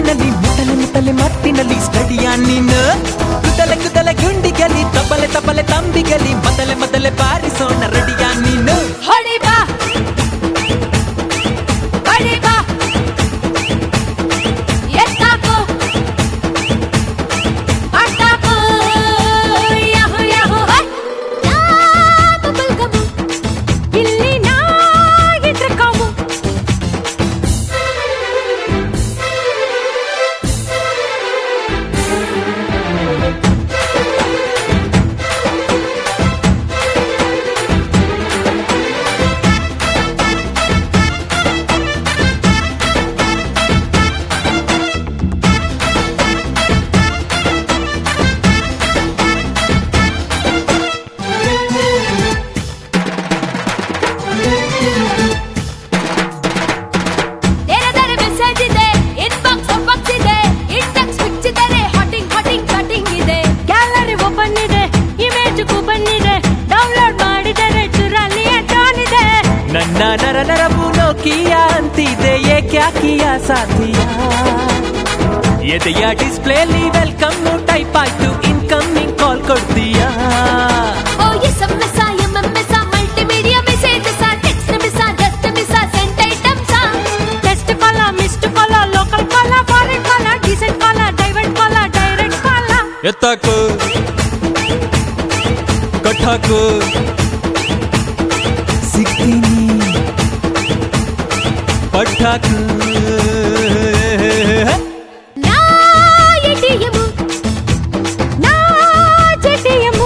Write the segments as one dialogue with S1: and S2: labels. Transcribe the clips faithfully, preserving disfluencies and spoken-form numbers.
S1: ಕನಸಿನಲ್ಲಿ ಮುತ್ತಲೆ ಮುತ್ತಲೆ ಮತ್ತಿನಲ್ಲಿ ಸ್ಟಡಿಯ ನೀನು ಕುತಲೆ ಕುತಲೆ ಗುಂಡಿಗಲಿ ತಬಲೆ ತಬಲೆ ತಂಬಿಗಲಿ ಮೊದಲೆ ಮೊದಲೆ ಬಾರಿಸೋಣ ರೆಡಿಯ ನೀನು
S2: ಹೊಡಿ ಬಾ ಹೊಡಿ ಬಾ ಎತ್ತಾಕು ಪಟಾಕು ಯಾಹು ಯಾಹು ಹೈ ಯಾ ಬಬಲ್ ಗಮು ಇಲ್ಲಿ ನಾ ಇದ್ರ ಕಾಮು
S1: ನನ್ನ ನರ ನರವು ನೋಕಿಯ ಅಂತಿದೆ ಏಕ್ಯಾಕಿಯ ಸಾಥಿಯ ಎದೆಯ ಡಿಸ್ಪ್ಲೇಲಿ ವೆಲ್ಕಮ್ ಟೈಪ್ ಆಯ್ತು ಇನ್ಕಮಿಂಗ್ ಕಾಲ್ ಕೊಡ್ತೀಯಾ
S2: O S M S M M S multimedia messages text messages message sent items test call missed call local call foreign call decent call divert call direct call
S1: ಎತ್ತಾಕು ಕಟ್ಟಾಕು ಸಿಕ್ತೀನಿ ಪಟಾಕು
S2: ನಾ ATM ನಾ ಜೆಟಿಎಂ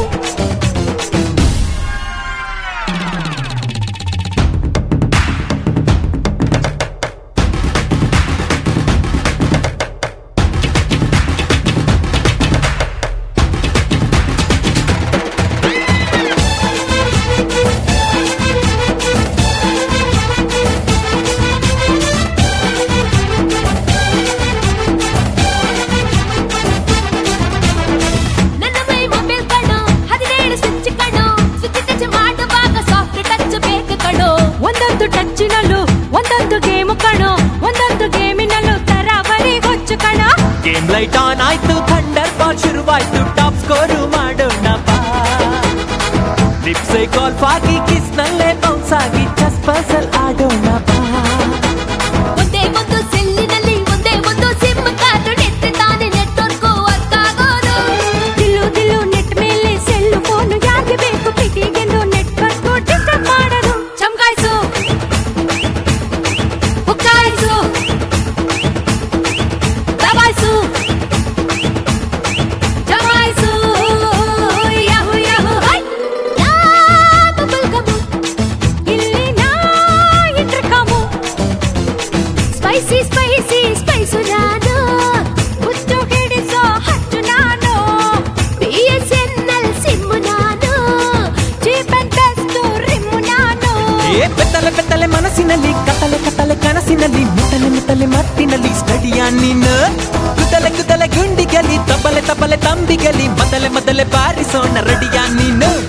S2: ಒಂದೊಂದು ಟಚ್ಚಿನಲ್ಲೂ ಒಂದೊಂದು game ಕಣೋ ಒಂದೊಂದು ಗೇಮಿನಲ್ಲೂ ತರಾವರಿ ಹೊಚ್ಚು ಕಣ
S1: ಗೇಮ್ ಲೈಟ್ ಆನ್ ಆಯ್ತು ಥಂಡರ್ ಬಾಲ್ ಶುರುವಾಯ್ತು ಟಾಪ್ ಸ್ಕೋರ್ ಮಾಡೋಣ ಬಾ ಲಿಪ್ಸೈ ಗಾಲ್ಫ್ ಆಗಿ ಕಿಸ್ ನಲ್ಲೇ ಬೌನ್ಸ್ ಆಗಿ ಚೆಸ್ ಪಜಲ್ ಆಡೋಣ ಬಾ
S2: ಒಂದೇ ಒಂದು ಸೆಲ್ಲಿನಲ್ಲಿ ಒಂದೇ ಒಂದು ಸಿಮ್ ಕಾರ್ಡ್ ನೆಟ್ ತಾನೆ ನೆಟ್ವರ್ಕ್ ವರ್ಕ್ ಆಗೋದು ದಿಲ್ಲು ದಿಲ್ಲು ನೆಟ್ ಮೇಲೆ ಸೆಲ್ ಫೋನ್ ಯಾಕೆ ಬೇಕು ಪಿಟಿಗೆಂದು ನೆಟ್ವರ್ಕ್ ಡಿಸ್ಟರ್ಬ್ ಮಾಡೋದು ಚಮಕಾಯಿಸು ಹುಕ್ಕಾಯಿಸು ದಬಾಯಿಸು ಜಮಾಯಿಸು ಯಾಹು ಯಾಹು ಹೈ ಯಾ ಬಬಲ್ ಗಮು ಇಲ್ಲಿ ನಾ ಇದ್ರ ಕಾಮು ಸ್ಪೈಸಿ ಸ್ಪೈಸಿ ಸ್ಪೈಸು ನಾನು ಹುಟ್ಟು ಹಿಡಿಸೋ ಹಚ್ಚು ನಾನು B S N L sim ನಾನು ಚೀಪ್ ಅಂಡ್ ಬೆಸ್ಟ್ ರಿಮ್ಮು ನಾನು
S1: ಏ ಬೆತ್ತಲೆ ಬೆತ್ತಲೆ ಮನಸ್ಸಿನಲ್ಲಿ ಕತ್ತಲೆ ಕತ್ತಲೆ ಕನಸಿನಲ್ಲಿ ಮುತ್ತಲೆ ಮುತ್ತಲೆ ಮತ್ತಿನಲ್ಲಿ ಸ್ಟಡಿಯ ನೀನು ಕುತಲೆ ಕುತಲೆ ಗುಂಡಿಗಲಿ ತಬಲೆ ತಬಲೆ ತಂಬಿಗಲಿ ಮೊದಲೆ ಮೊದಲೆ ಬಾರಿಸೋಣ ರೆಡಿಯ ನೀನು